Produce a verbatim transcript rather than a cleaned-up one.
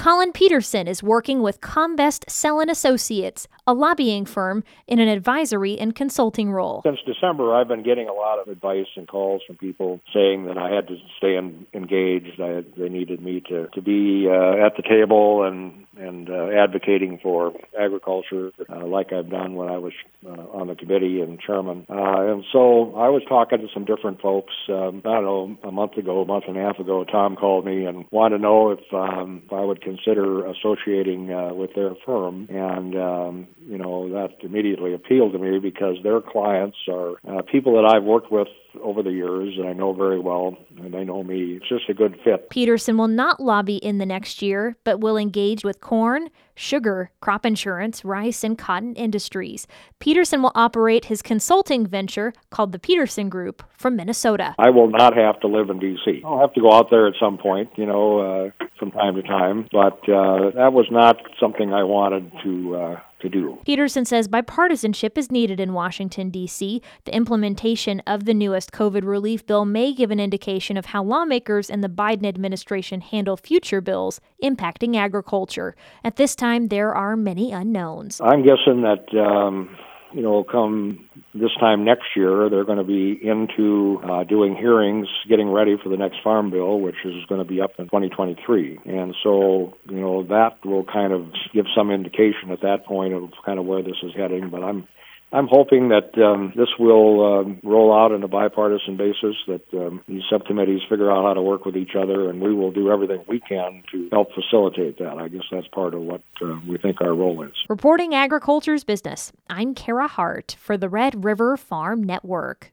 Colin Peterson is working with Comvest Sellon Associates, a lobbying firm, in an advisory and consulting role. Since December, I've been getting a lot of advice and calls from people saying that I had to stay en- engaged. I had, they needed me to, to be uh, at the table and and uh, advocating for agriculture uh, like I've done when I was uh, on the committee and chairman. Uh, and so I was talking to some different folks. Um, I don't know, a month ago, a month and a half ago, Tom called me and wanted to know if, um, if I would consider associating uh, with their firm. And, um, you know, that immediately appealed to me because their clients are uh, people that I've worked with over the years, and I know very well, and they know me. It's just a good fit. Peterson will not lobby in the next year, but will engage with corn, sugar, crop insurance, rice, and cotton industries. Peterson will operate his consulting venture called the Peterson Group from Minnesota. I will not have to live in D C. I'll have to go out there at some point, you know, uh, from time to time, but uh, that was not something I wanted to uh, to do. Peterson says bipartisanship is needed in Washington, D C. The implementation of the newest COVID relief bill may give an indication of how lawmakers in the Biden administration handle future bills impacting agriculture. At this time, there are many unknowns. I'm guessing that, um, you know, come this time next year, they're going to be into uh, doing hearings, getting ready for the next farm bill, which is going to be up in twenty twenty-three. And so, you know, that will kind of give some indication at that point of kind of where this is heading. But I'm I'm hoping that um, this will um, roll out on a bipartisan basis, that um, these subcommittees figure out how to work with each other, and we will do everything we can to help facilitate that. I guess that's part of what uh, we think our role is. Reporting agriculture's business, I'm Kara Hart for the Red River Farm Network.